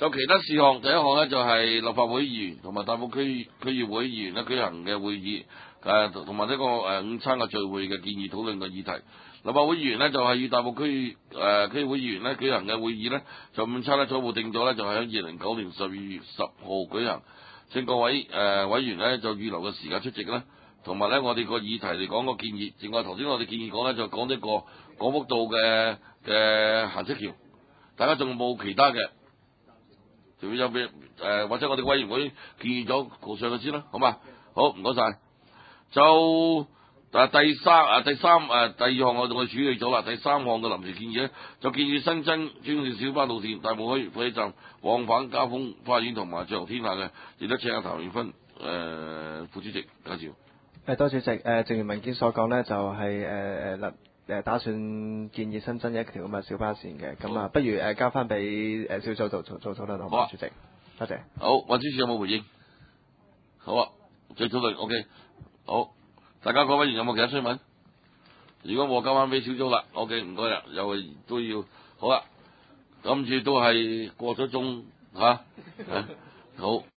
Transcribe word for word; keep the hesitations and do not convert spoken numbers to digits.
就其他事項，第一項咧就係、是、立法會議員同埋大埔區區議會議員咧舉行嘅會議，誒同埋呢個誒、呃、午餐嘅聚會嘅建議討論嘅議題。立法會議員呢，就係、是、與大埔區誒區議會議員咧舉行嘅會議呢，就午餐咧初步定咗呢，就係喺二零九年十二月十號舉行。請各位誒、呃、委員呢，就預留嘅時間出席啦，同埋呢，我哋個議題嚟講個建議，正話頭先我哋建議講呢，就講呢個廣福道嘅嘅行車橋，大家仲有冇其他嘅？仲有咩誒、呃？或者我哋委員會建議咗告上去先啦，好嘛？好，唔該晒。就啊第三啊第三誒、啊、第二項我哋處理咗啦。第三項嘅臨時建議咧，就建議新增專線小巴路線大埔墟火車站往返嘉豐花園同埋象天下嘅，亦都請阿譚永芬誒副主席介紹。 誒多謝主席。誒正如文件所講呢，就係誒誒立誒打算建議新增一條咁嘅小巴線嘅，咁啊不如誒交翻俾誒小組做做做討論好嘛？主席，多謝。 好，運輸署有冇回應？好啊，再討論 OK。好，大家各位委員有冇其他詢問？如果我交翻俾小組啦 ，OK， 唔該啦，又都要好啦，今次都係過咗鐘嚇，好。